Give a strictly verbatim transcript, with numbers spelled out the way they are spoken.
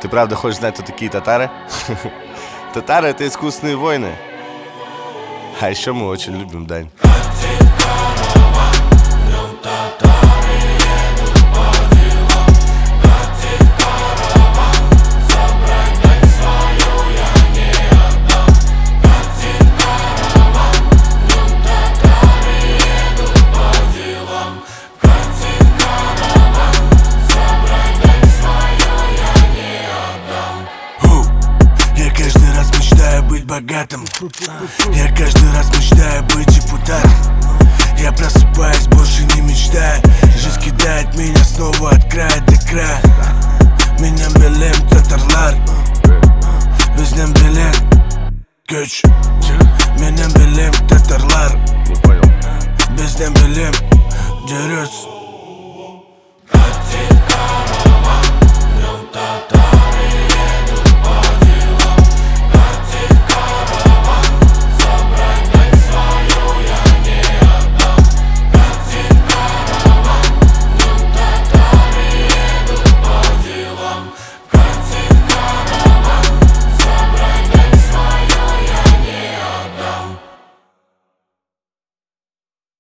Ты правда хочешь знать, кто такие татары? Татары — это искусные воины. А еще мы очень любим дань. Быть богатым. Я каждый раз мечтаю быть депутатом. Я просыпаюсь, больше не мечтаю. Жизнь кидает меня снова от края до края. Меня билем татарлар. Bizden bilen göç. Меня билем татарлар. Bizden bilen Дерюс.